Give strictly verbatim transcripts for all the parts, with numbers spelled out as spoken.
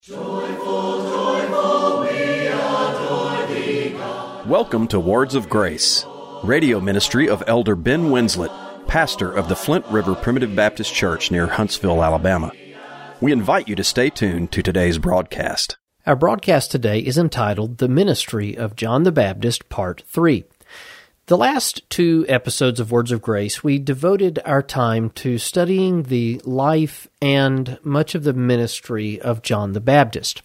Joyful, joyful, we adore thee, God. Welcome to Words of Grace, radio ministry of Elder Ben Winslet, pastor of the Flint River Primitive Baptist Church near Huntsville, Alabama. We invite you to stay tuned to today's broadcast. Our broadcast today is entitled The Ministry of John the Baptist, Part three. The last two episodes of Words of Grace, we devoted our time to studying the life and much of the ministry of John the Baptist.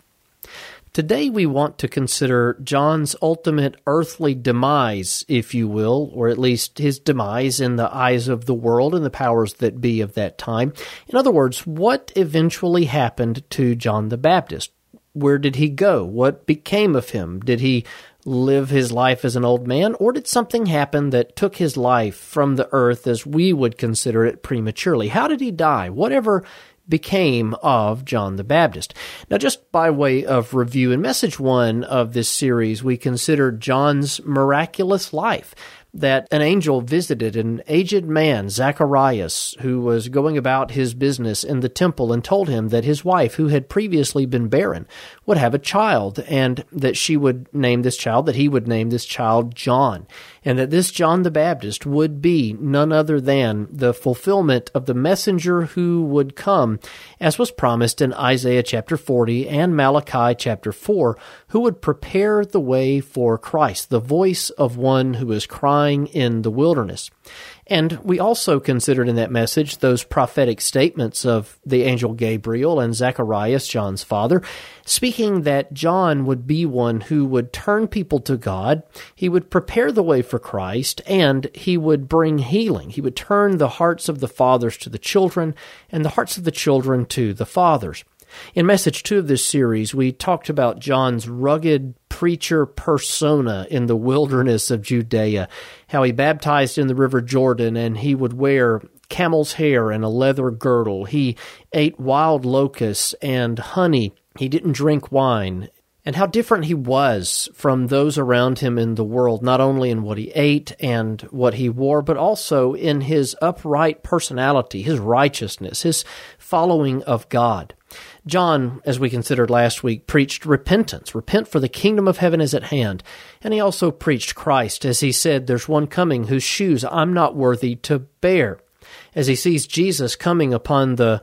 Today we want to consider John's ultimate earthly demise, if you will, or at least his demise in the eyes of the world and the powers that be of that time. In other words, what eventually happened to John the Baptist? Where did he go? What became of him? Did he live his life as an old man, or did something happen that took his life from the earth as we would consider it prematurely? How did he die? Whatever became of John the Baptist? Now, just by way of review, in message one of this series, we considered John's miraculous life, that an angel visited an aged man, Zacharias, who was going about his business in the temple, and told him that his wife, who had previously been barren, would have a child, and that she would name this child, that he would name this child John, and that this John the Baptist would be none other than the fulfillment of the messenger who would come, as was promised in Isaiah chapter forty and Malachi chapter four, who would prepare the way for Christ, the voice of one who is crying in the wilderness. And we also considered in that message those prophetic statements of the angel Gabriel and Zacharias, John's father, speaking that John would be one who would turn people to God, he would prepare the way for Christ, and he would bring healing. He would turn the hearts of the fathers to the children, and the hearts of the children to the fathers. In message two of this series, we talked about John's rugged preacher persona in the wilderness of Judea, how he baptized in the River Jordan, and he would wear camel's hair and a leather girdle. He ate wild locusts and honey. He didn't drink wine. And how different he was from those around him in the world, not only in what he ate and what he wore, but also in his upright personality, his righteousness, his following of God. John, as we considered last week, preached repentance. Repent, for the kingdom of heaven is at hand. And he also preached Christ, as he said, there's one coming whose shoes I'm not worthy to bear. As he sees Jesus coming upon the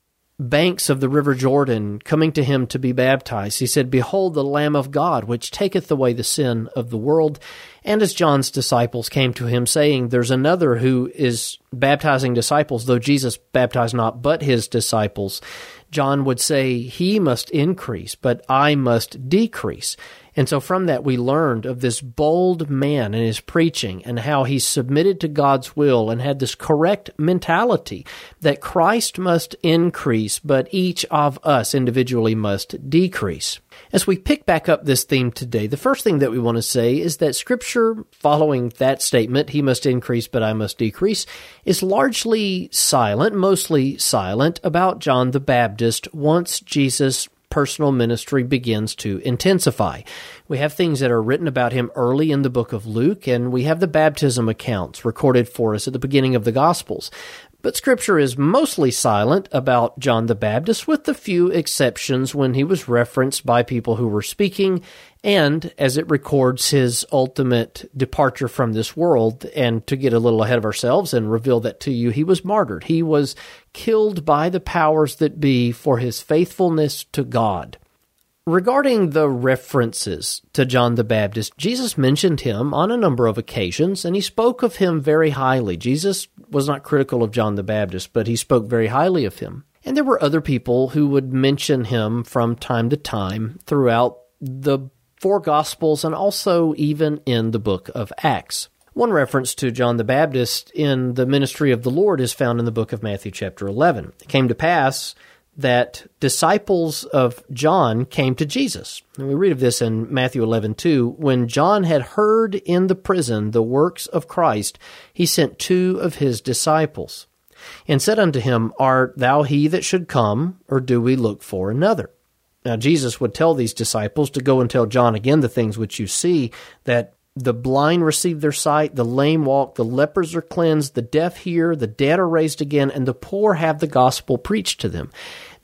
banks of the River Jordan, coming to him to be baptized, he said, behold the Lamb of God, which taketh away the sin of the world. And as John's disciples came to him, saying, there's another who is baptizing disciples, though Jesus baptized not but his disciples, John would say, he must increase, but I must decrease. And so from that we learned of this bold man and his preaching and how he submitted to God's will and had this correct mentality that Christ must increase, but each of us individually must decrease. As we pick back up this theme today, the first thing that we want to say is that Scripture, following that statement, he must increase, but I must decrease, is largely silent, mostly silent, about John the Baptist once Jesus' personal ministry begins to intensify. We have things that are written about him early in the book of Luke, and we have the baptism accounts recorded for us at the beginning of the Gospels. But Scripture is mostly silent about John the Baptist, with a few exceptions when he was referenced by people who were speaking, and as it records his ultimate departure from this world. And to get a little ahead of ourselves and reveal that to you, he was martyred. He was killed by the powers that be for his faithfulness to God. Regarding the references to John the Baptist, Jesus mentioned him on a number of occasions, and he spoke of him very highly. Jesus was not critical of John the Baptist, but he spoke very highly of him. And there were other people who would mention him from time to time throughout the four Gospels and also even in the book of Acts. One reference to John the Baptist in the ministry of the Lord is found in the book of Matthew chapter eleven. It came to pass that disciples of John came to Jesus. And we read of this in Matthew eleven two. When John had heard in the prison the works of Christ, he sent two of his disciples, and said unto him, Art thou he that should come, or do we look for another? Now Jesus would tell these disciples to go and tell John again the things which you see, that the blind receive their sight, the lame walk, the lepers are cleansed, the deaf hear, the dead are raised again, and the poor have the gospel preached to them.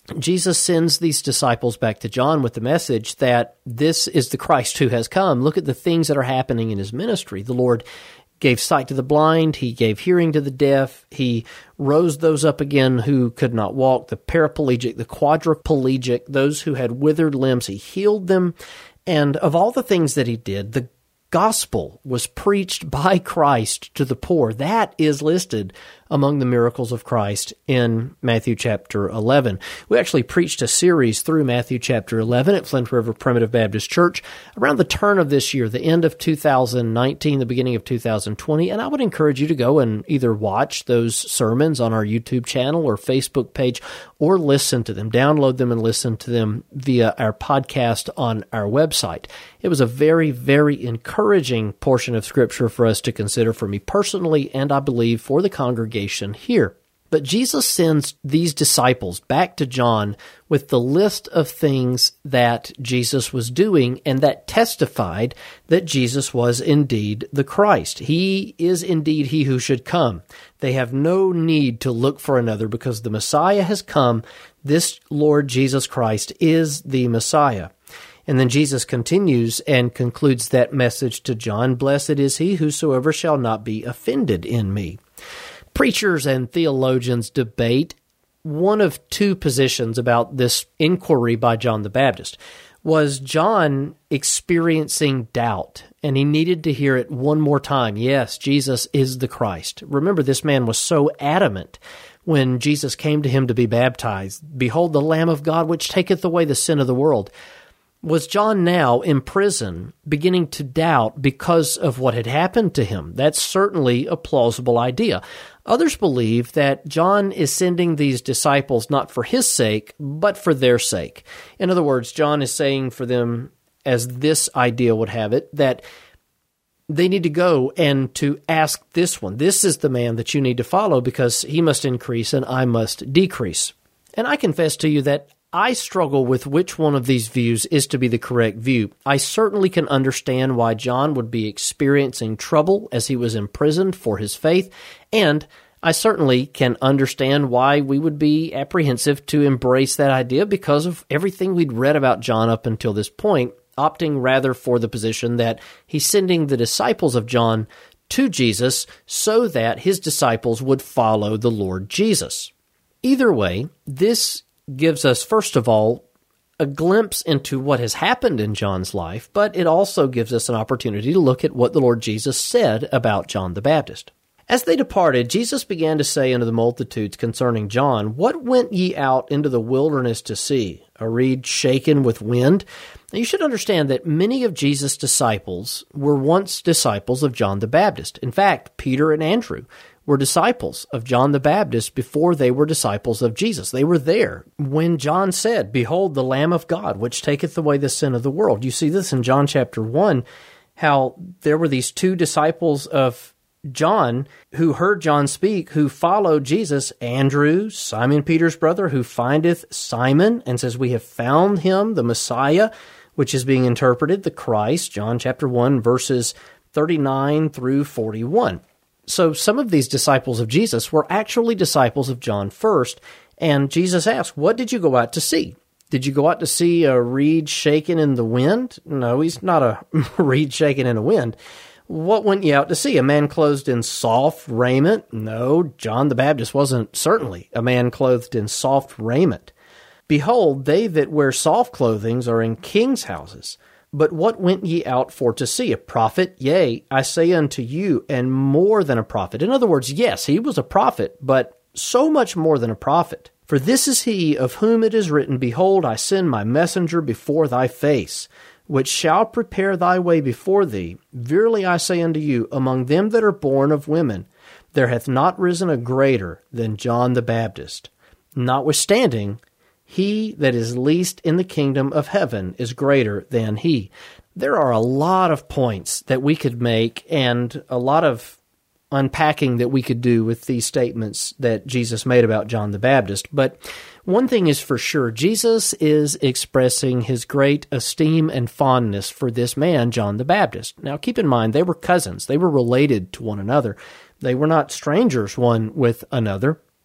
Jesus sends these disciples back to John with the message that this is the Christ who has come. Look at the things that are happening in his ministry. The Lord gave sight to the blind, he gave hearing to the deaf, he rose those up again who could not walk, the paraplegic, the quadriplegic, those who had withered limbs, he healed them. And of all the things that he did, the gospel was preached by Christ to the poor. That is listed among the miracles of Christ in Matthew chapter eleven. We actually preached a series through Matthew chapter eleven at Flint River Primitive Baptist Church around the turn of this year, the end of two thousand nineteen, the beginning of two thousand twenty, and I would encourage you to go and either watch those sermons on our YouTube channel or Facebook page or listen to them, download them and listen to them via our podcast on our website. It was a very, very encouraging portion of Scripture for us to consider, for me personally, and I believe for the congregation here. But Jesus sends these disciples back to John with the list of things that Jesus was doing and that testified that Jesus was indeed the Christ. He is indeed he who should come. They have no need to look for another because the Messiah has come. This Lord Jesus Christ is the Messiah. And then Jesus continues and concludes that message to John, "Blessed is he whosoever shall not be offended in me." Preachers and theologians debate one of two positions about this inquiry by John the Baptist. Was John experiencing doubt, and he needed to hear it one more time? Yes, Jesus is the Christ. Remember, this man was so adamant when Jesus came to him to be baptized. "Behold the Lamb of God, which taketh away the sin of the world." Was John now in prison beginning to doubt because of what had happened to him? That's certainly a plausible idea. Others believe that John is sending these disciples not for his sake, but for their sake. In other words, John is saying for them, as this idea would have it, that they need to go and to ask this one. This is the man that you need to follow because he must increase and I must decrease. And I confess to you that I struggle with which one of these views is to be the correct view. I certainly can understand why John would be experiencing trouble as he was imprisoned for his faith, and I certainly can understand why we would be apprehensive to embrace that idea because of everything we'd read about John up until this point, opting rather for the position that he's sending the disciples of John to Jesus so that his disciples would follow the Lord Jesus. Either way, this gives us, first of all, a glimpse into what has happened in John's life, but it also gives us an opportunity to look at what the Lord Jesus said about John the Baptist. As they departed, Jesus began to say unto the multitudes concerning John, "What went ye out into the wilderness to see? A reed shaken with wind?" Now, you should understand that many of Jesus' disciples were once disciples of John the Baptist. In fact, Peter and Andrew were disciples of John the Baptist before they were disciples of Jesus. They were there when John said, "Behold the Lamb of God, which taketh away the sin of the world." You see this in John chapter one, how there were these two disciples of John who heard John speak, who followed Jesus, Andrew, Simon Peter's brother, who findeth Simon and says, "We have found him, the Messiah," which is being interpreted, the Christ, John chapter one, verses thirty-nine through forty-one. So some of these disciples of Jesus were actually disciples of John first, and Jesus asked, "What did you go out to see? Did you go out to see a reed shaken in the wind?" No, he's not a reed shaken in a wind. "What went you out to see? A man clothed in soft raiment?" No, John the Baptist wasn't certainly a man clothed in soft raiment. "Behold, they that wear soft clothings are in kings' houses. But what went ye out for to see? A prophet? Yea, I say unto you, and more than a prophet." In other words, yes, he was a prophet, but so much more than a prophet. "For this is he of whom it is written, Behold, I send my messenger before thy face, which shall prepare thy way before thee. Verily I say unto you, among them that are born of women, there hath not risen a greater than John the Baptist. Notwithstanding, he that is least in the kingdom of heaven is greater than he." There are a lot of points that we could make and a lot of unpacking that we could do with these statements that Jesus made about John the Baptist. But one thing is for sure, Jesus is expressing his great esteem and fondness for this man, John the Baptist. Now keep in mind, they were cousins. They were related to one another. They were not strangers one with another.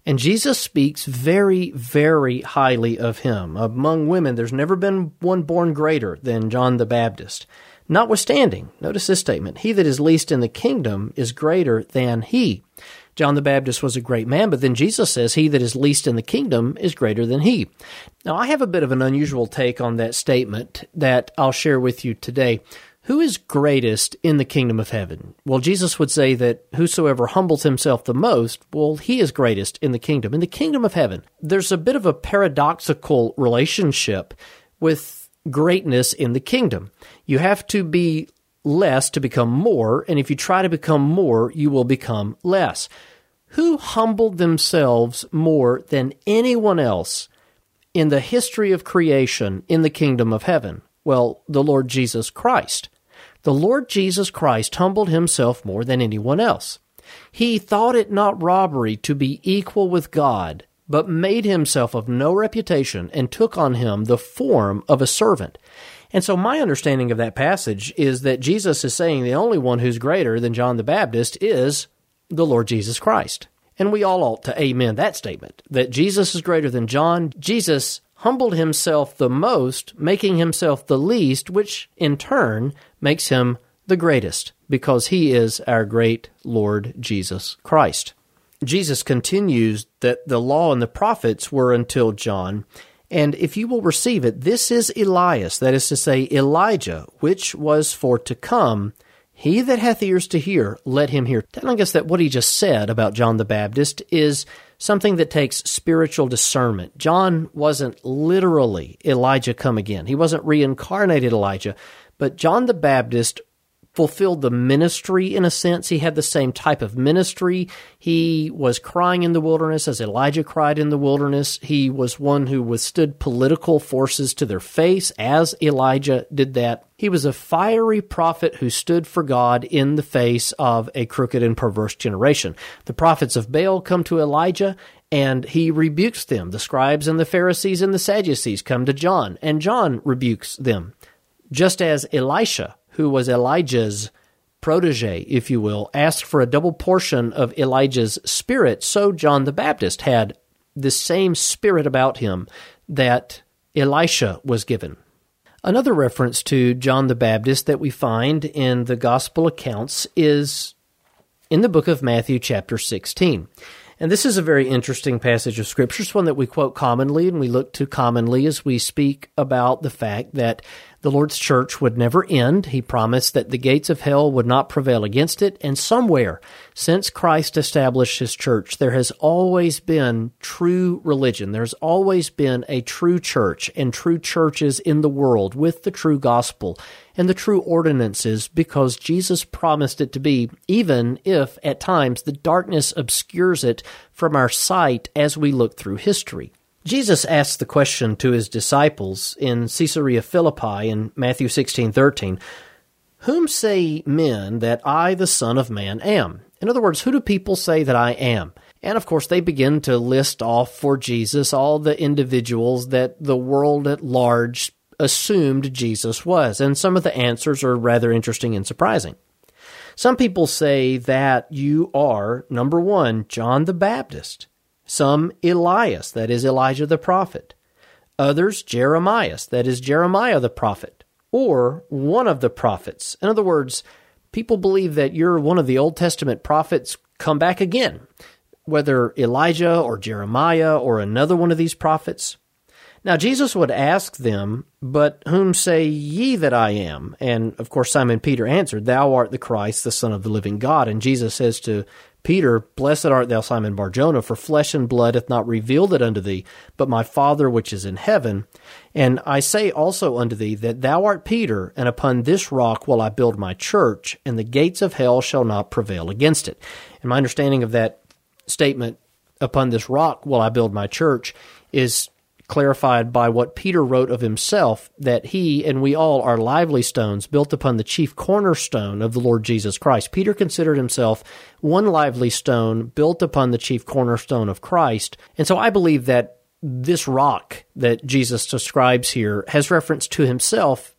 And Jesus speaks very, very highly of him. Among women, there's never been one born greater than John the Baptist. Notwithstanding, notice this statement, he that is least in the kingdom is greater than he. John the Baptist was a great man, but then Jesus says he that is least in the kingdom is greater than he. Now, I have a bit of an unusual take on that statement that I'll share with you today. Who is greatest in the kingdom of heaven? Well, Jesus would say that whosoever humbles himself the most, well, he is greatest in the kingdom. In the kingdom of heaven, there's a bit of a paradoxical relationship with greatness in the kingdom. You have to be less to become more, and if you try to become more, you will become less. Who humbled themselves more than anyone else in the history of creation in the kingdom of heaven? Well, the Lord Jesus Christ. The Lord Jesus Christ humbled himself more than anyone else. He thought it not robbery to be equal with God, but made himself of no reputation and took on him the form of a servant. And so my understanding of that passage is that Jesus is saying the only one who's greater than John the Baptist is the Lord Jesus Christ. And we all ought to amen that statement, that Jesus is greater than John. Jesus humbled himself the most, making himself the least, which in turn makes him the greatest, because he is our great Lord Jesus Christ. Jesus continues that the law and the prophets were until John, and if you will receive it, this is Elias, that is to say, Elijah, which was for to come. He that hath ears to hear, let him hear. Telling us that what he just said about John the Baptist is something that takes spiritual discernment. John wasn't literally Elijah come again. He wasn't reincarnated Elijah, but John the Baptist fulfilled the ministry in a sense. He had the same type of ministry. He was crying in the wilderness as Elijah cried in the wilderness. He was one who withstood political forces to their face as Elijah did that. He was a fiery prophet who stood for God in the face of a crooked and perverse generation. The prophets of Baal come to Elijah, and he rebukes them. The scribes and the Pharisees and the Sadducees come to John, and John rebukes them. Just as Elisha, who was Elijah's protege, if you will, asked for a double portion of Elijah's spirit, so John the Baptist had the same spirit about him that Elisha was given. Another reference to John the Baptist that we find in the gospel accounts is in the book of Matthew chapter sixteen. And this is a very interesting passage of Scripture. It's one that we quote commonly and we look to commonly as we speak about the fact that the Lord's church would never end. He promised that the gates of hell would not prevail against it. And somewhere, since Christ established his church, there has always been true religion. There's always been a true church and true churches in the world with the true gospel and the true ordinances, because Jesus promised it to be, even if at times the darkness obscures it from our sight as we look through history. Jesus asked the question to his disciples in Caesarea Philippi in Matthew sixteen thirteen, "Whom say men that I, the Son of Man, am?" In other words, who do people say that I am? And of course, they begin to list off for Jesus all the individuals that the world at large assumed Jesus was. And some of the answers are rather interesting and surprising. Some people say that you are, number one, John the Baptist. Some Elias, that is Elijah the prophet. Others Jeremias, that is Jeremiah the prophet. Or one of the prophets. In other words, people believe that you're one of the Old Testament prophets come back again, whether Elijah or Jeremiah or another one of these prophets. Now, Jesus would ask them, "But whom say ye that I am?" And, of course, Simon Peter answered, "Thou art the Christ, the Son of the living God." And Jesus says to Peter, "Blessed art thou, Simon Bar-Jonah, for flesh and blood hath not revealed it unto thee, but my Father which is in heaven. And I say also unto thee, that thou art Peter, and upon this rock will I build my church, and the gates of hell shall not prevail against it." And my understanding of that statement, "upon this rock will I build my church," is clarified by what Peter wrote of himself, that he and we all are lively stones built upon the chief cornerstone of the Lord Jesus Christ. Peter considered himself one lively stone built upon the chief cornerstone of Christ. And so I believe that this rock that Jesus describes here has reference to himself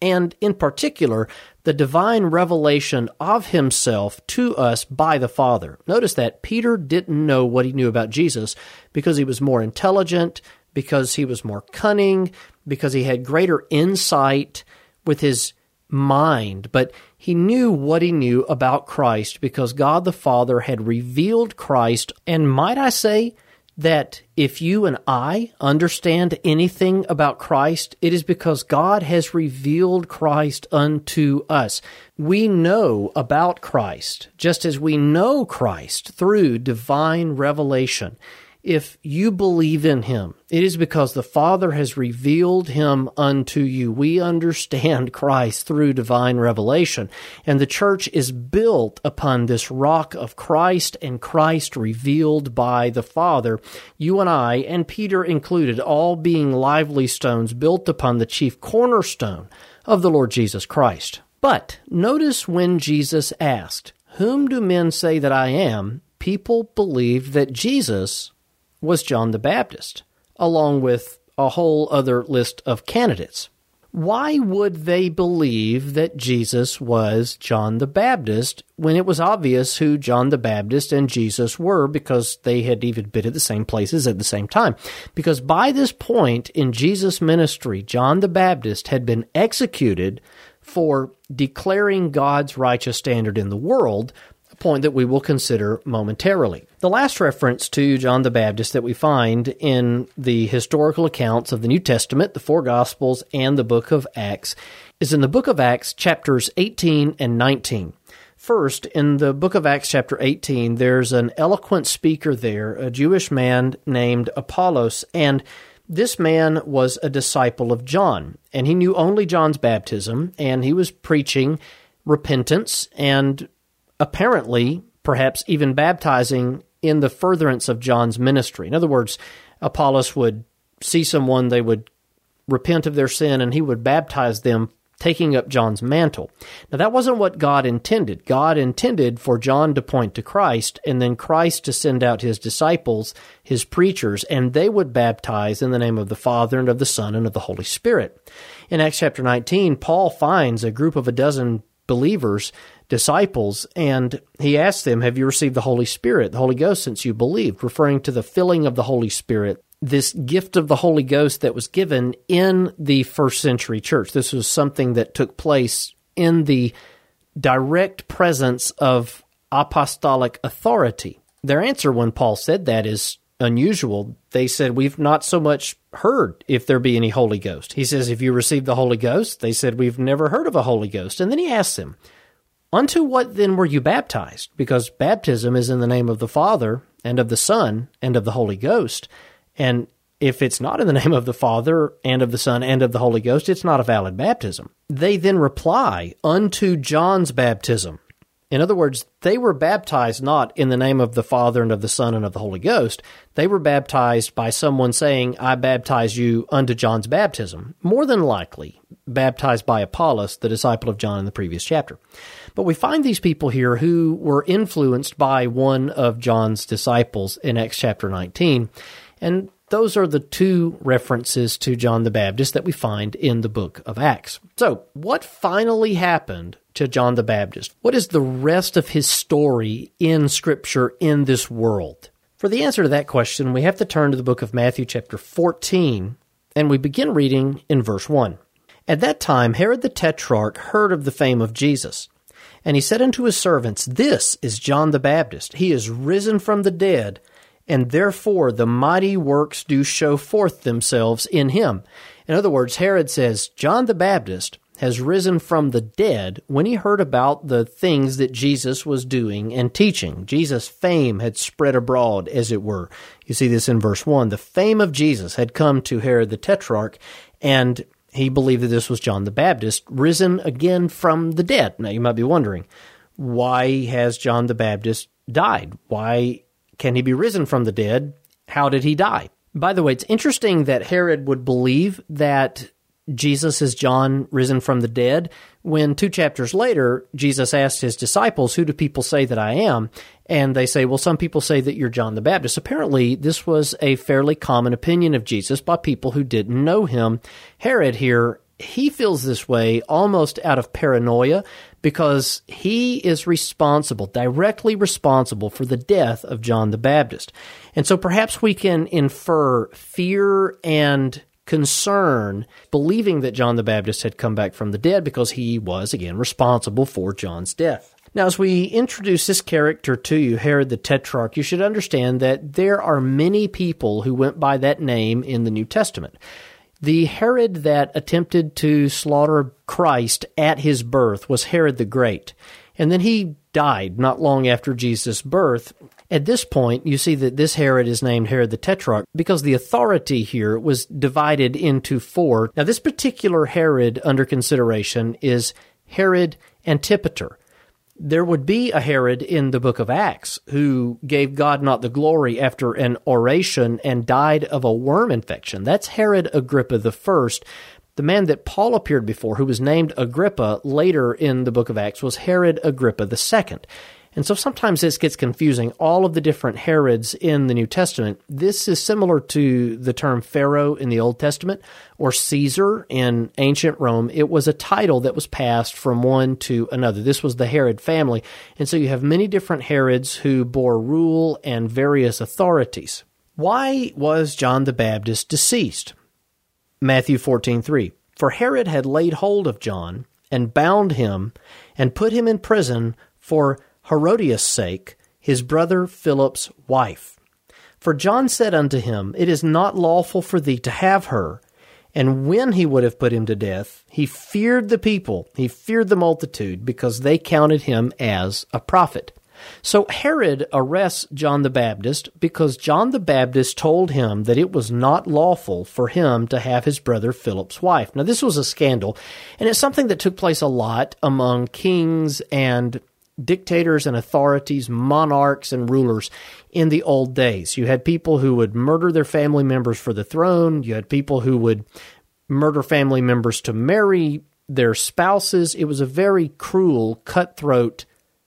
and in particular, the divine revelation of himself to us by the Father. Notice that Peter didn't know what he knew about Jesus because he was more intelligent, because he was more cunning, because he had greater insight with his mind, but he knew what he knew about Christ because God the Father had revealed Christ. And might I say that if you and I understand anything about Christ, it is because God has revealed Christ unto us. We know about Christ, just as we know Christ through divine revelation. If you believe in him, it is because the Father has revealed him unto you. We understand Christ through divine revelation, and the church is built upon this rock of Christ and Christ revealed by the Father. You and I, and Peter included, all being lively stones built upon the chief cornerstone of the Lord Jesus Christ. But notice when Jesus asked, "Whom do men say that I am?" people believed that Jesus was John the Baptist, along with a whole other list of candidates. Why would they believe that Jesus was John the Baptist when it was obvious who John the Baptist and Jesus were, because they had even been at the same places at the same time? Because by this point in Jesus' ministry, John the Baptist had been executed for declaring God's righteous standard in the world, a point that we will consider momentarily. The last reference to John the Baptist that we find in the historical accounts of the New Testament, the four Gospels, and the book of Acts, is in the book of Acts, chapters eighteen and nineteen. First, in the book of Acts, chapter eighteen, there's an eloquent speaker there, a Jewish man named Apollos, and this man was a disciple of John, and he knew only John's baptism, and he was preaching repentance and apparently, perhaps even baptizing in the furtherance of John's ministry. In other words, Apollos would see someone, they would repent of their sin, and he would baptize them, taking up John's mantle. Now, that wasn't what God intended. God intended for John to point to Christ, and then Christ to send out his disciples, his preachers, and they would baptize in the name of the Father and of the Son and of the Holy Spirit. In Acts chapter nineteen, Paul finds a group of a dozen believers, disciples, and he asks them, "Have you received the Holy Spirit, the Holy Ghost, since you believed?" Referring to the filling of the Holy Spirit, this gift of the Holy Ghost that was given in the first century church. This was something that took place in the direct presence of apostolic authority. Their answer when Paul said that is unusual. They said, "We've not so much heard if there be any Holy Ghost." He says, "Have you received the Holy Ghost?" They said, "We've never heard of a Holy Ghost." And then he asks them, "Unto what then were you baptized?" Because baptism is in the name of the Father and of the Son and of the Holy Ghost. And if it's not in the name of the Father and of the Son and of the Holy Ghost, it's not a valid baptism. They then reply, "Unto John's baptism." In other words, they were baptized not in the name of the Father and of the Son and of the Holy Ghost. They were baptized by someone saying, "I baptize you unto John's baptism." More than likely, baptized by Apollos, the disciple of John in the previous chapter. But we find these people here who were influenced by one of John's disciples in Acts chapter nineteen, and those are the two references to John the Baptist that we find in the book of Acts. So, what finally happened to John the Baptist? What is the rest of his story in Scripture in this world? For the answer to that question, we have to turn to the book of Matthew chapter fourteen, and we begin reading in verse one. "At that time Herod the Tetrarch heard of the fame of Jesus, and he said unto his servants, This is John the Baptist. He is risen from the dead, and therefore the mighty works do show forth themselves in him." In other words, Herod says, John the Baptist has risen from the dead when he heard about the things that Jesus was doing and teaching. Jesus' fame had spread abroad, as it were. You see this in verse one. The fame of Jesus had come to Herod the Tetrarch, and he believed that this was John the Baptist, risen again from the dead. Now, you might be wondering, why has John the Baptist died? Why can he be risen from the dead? How did he die? By the way, it's interesting that Herod would believe that Jesus is John risen from the dead, when two chapters later, Jesus asked his disciples, "Who do people say that I am?" And they say, "Well, some people say that you're John the Baptist." Apparently, this was a fairly common opinion of Jesus by people who didn't know him. Herod here he feels this way almost out of paranoia because he is responsible, directly responsible for the death of John the Baptist. And so perhaps we can infer fear and concern, believing that John the Baptist had come back from the dead because he was, again, responsible for John's death. Now, as we introduce this character to you, Herod the Tetrarch, you should understand that there are many people who went by that name in the New Testament. The Herod that attempted to slaughter Christ at his birth was Herod the Great, and then he died not long after Jesus' birth. At this point, you see that this Herod is named Herod the Tetrarch because the authority here was divided into four. Now, this particular Herod under consideration is Herod Antipater. There would be a Herod in the book of Acts who gave God not the glory after an oration and died of a worm infection. That's Herod Agrippa the First. The man that Paul appeared before, who was named Agrippa later in the book of Acts, was Herod Agrippa the Second. And so sometimes this gets confusing, all of the different Herods in the New Testament. This is similar to the term Pharaoh in the Old Testament or Caesar in ancient Rome. It was a title that was passed from one to another. This was the Herod family. And so you have many different Herods who bore rule and various authorities. Why was John the Baptist deceased? Matthew fourteen three. For Herod had laid hold of John and bound him and put him in prison for Herodias' sake, his brother Philip's wife. For John said unto him, It is not lawful for thee to have her. And when he would have put him to death, he feared the people, he feared the multitude, because they counted him as a prophet. So Herod arrests John the Baptist because John the Baptist told him that it was not lawful for him to have his brother Philip's wife. Now, this was a scandal, and it's something that took place a lot among kings and dictators and authorities, monarchs and rulers in the old days. You had people who would murder their family members for the throne. You had people who would murder family members to marry their spouses. It was a very cruel, cutthroat,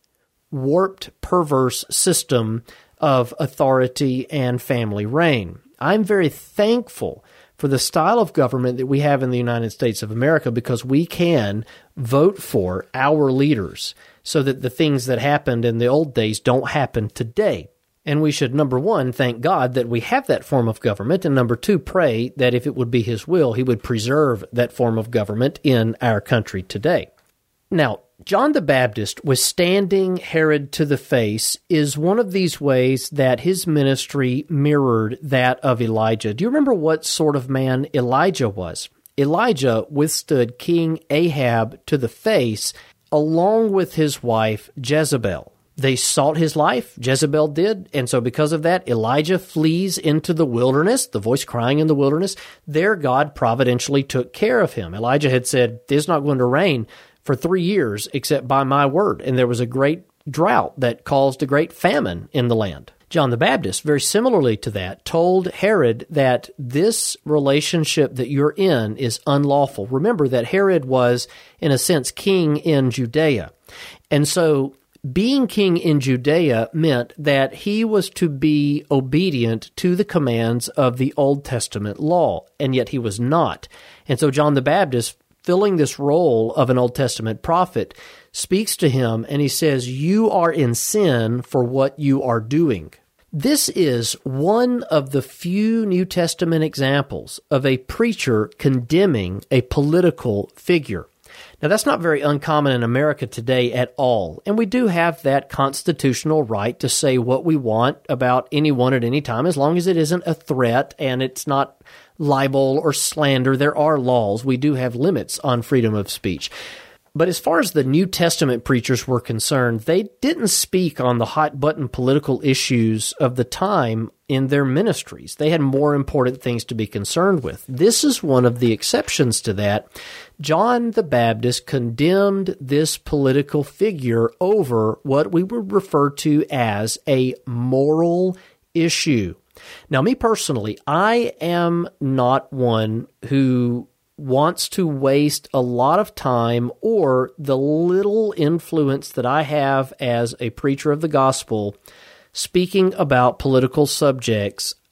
warped, perverse system of authority and family reign. I'm very thankful for the style of government that we have in the United States of America because we can vote for our leaders so that the things that happened in the old days don't happen today. And we should, number one, thank God that we have that form of government, and number two, pray that if it would be His will, He would preserve that form of government in our country today. Now, John the Baptist withstanding Herod to the face is one of these ways that his ministry mirrored that of Elijah. Do you remember what sort of man Elijah was? Elijah withstood King Ahab to the face along with his wife Jezebel. They sought his life, Jezebel did, and so because of that, Elijah flees into the wilderness, the voice crying in the wilderness. There, God providentially took care of him. Elijah had said, "There's not going to rain for three years except by my word," and there was a great drought that caused a great famine in the land. John the Baptist, very similarly to that, told Herod that this relationship that you're in is unlawful. Remember that Herod was, in a sense, king in Judea. And so being king in Judea meant that he was to be obedient to the commands of the Old Testament law, and yet he was not. And so John the Baptist, filling this role of an Old Testament prophet, speaks to him and he says, "You are in sin for what you are doing." This is one of the few New Testament examples of a preacher condemning a political figure. Now, that's not very uncommon in America today at all, and we do have that constitutional right to say what we want about anyone at any time, as long as it isn't a threat and it's not libel or slander. There are laws. We do have limits on freedom of speech. But as far as the New Testament preachers were concerned, they didn't speak on the hot-button political issues of the time in their ministries. They had more important things to be concerned with. This is one of the exceptions to that. John the Baptist condemned this political figure over what we would refer to as a moral issue. Now, me personally, I am not one who wants to waste a lot of time or the little influence that I have as a preacher of the gospel speaking about political subjects.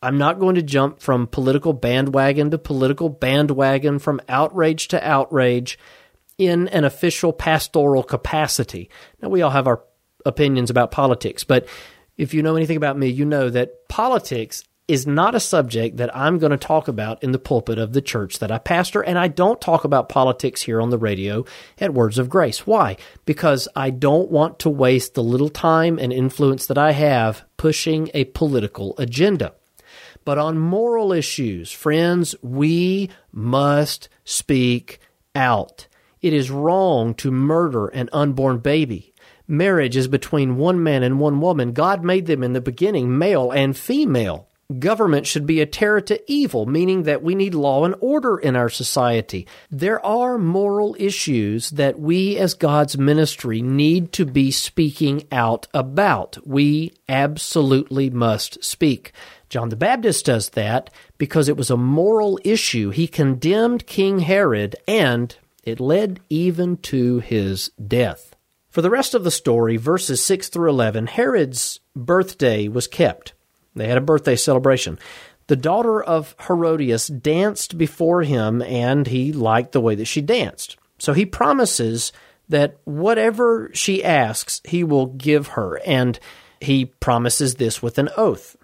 I'm not going to jump from political bandwagon to political bandwagon, from outrage to outrage in an official pastoral capacity. Now, we all have our opinions about politics, but if you know anything about me, you know that politics is not a subject that I'm going to talk about in the pulpit of the church that I pastor, and I don't talk about politics here on the radio at Words of Grace. Why? Because I don't want to waste the little time and influence that I have pushing a political agenda. But on moral issues, friends, we must speak out. It is wrong to murder an unborn baby. Marriage is between one man and one woman. God made them in the beginning male and female. Government should be a terror to evil, meaning that we need law and order in our society. There are moral issues that we as God's ministry need to be speaking out about. We absolutely must speak. John the Baptist does that because it was a moral issue. He condemned King Herod, and it led even to his death. For the rest of the story, verses six through eleven, Herod's birthday was kept. They had a birthday celebration. The daughter of Herodias danced before him, and he liked the way that she danced. So he promises that whatever she asks, he will give her, and he promises this with an oath.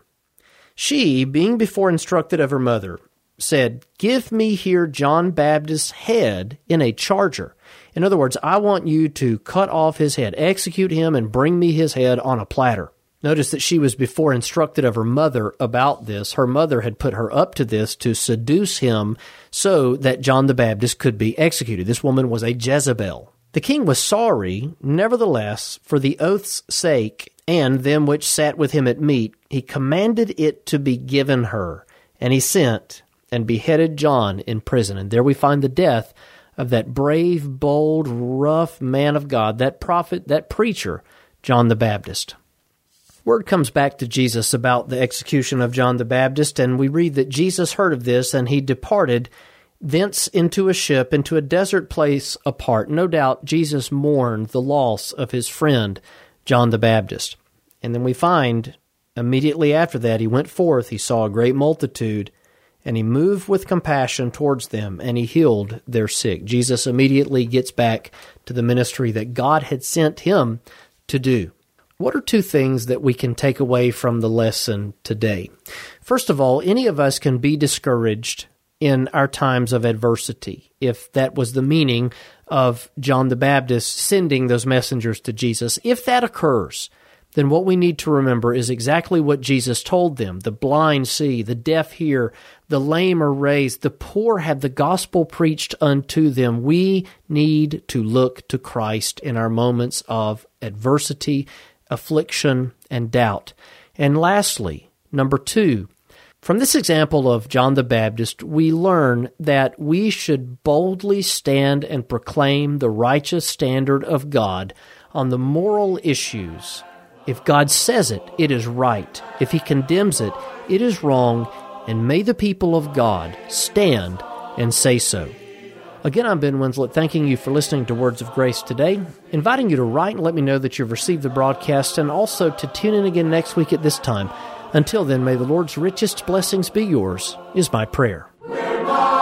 She, being before instructed of her mother, said, "Give me here John Baptist's head in a charger." In other words, I want you to cut off his head, execute him, and bring me his head on a platter. Notice that she was before instructed of her mother about this. Her mother had put her up to this to seduce him so that John the Baptist could be executed. This woman was a Jezebel. The king was sorry, nevertheless, for the oath's sake, and them which sat with him at meat, he commanded it to be given her. And he sent and beheaded John in prison. And there we find the death of that brave, bold, rough man of God, that prophet, that preacher, John the Baptist. Word comes back to Jesus about the execution of John the Baptist, and we read that Jesus heard of this, and he departed thence into a ship, into a desert place apart. No doubt Jesus mourned the loss of his friend, John the Baptist. And then we find, immediately after that, he went forth, he saw a great multitude, and he moved with compassion towards them, and he healed their sick. Jesus immediately gets back to the ministry that God had sent him to do. What are two things that we can take away from the lesson today? First of all, any of us can be discouraged in our times of adversity, if that was the meaning of John the Baptist sending those messengers to Jesus. If that occurs, then what we need to remember is exactly what Jesus told them. The blind see, the deaf hear, the lame are raised, the poor have the gospel preached unto them. We need to look to Christ in our moments of adversity, affliction, and doubt. And lastly, number two, from this example of John the Baptist, we learn that we should boldly stand and proclaim the righteous standard of God on the moral issues. If God says it, it is right. If He condemns it, it is wrong, and may the people of God stand and say so. Again, I'm Ben Winslett, thanking you for listening to Words of Grace today, inviting you to write and let me know that you've received the broadcast, and also to tune in again next week at this time. Until then, may the Lord's richest blessings be yours, is my prayer. We're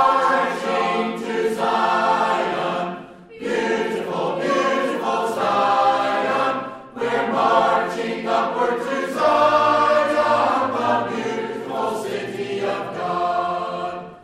marching to Zion, beautiful, beautiful Zion. We're marching upward to Zion, the beautiful city of God.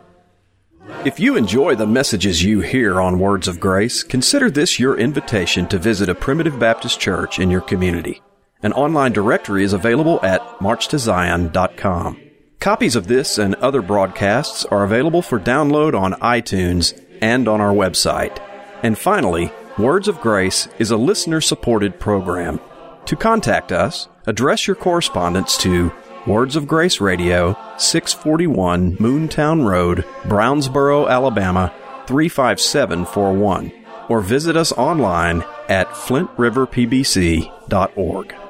If you enjoy the messages you hear on Words of Grace, consider this your invitation to visit a Primitive Baptist church in your community. An online directory is available at march to zion dot com. Copies of this and other broadcasts are available for download on iTunes and on our website. And finally, Words of Grace is a listener-supported program. To contact us, address your correspondence to Words of Grace Radio, six forty-one Moontown Road, Brownsboro, Alabama, three five seven four one, or visit us online at flint river p b c dot org.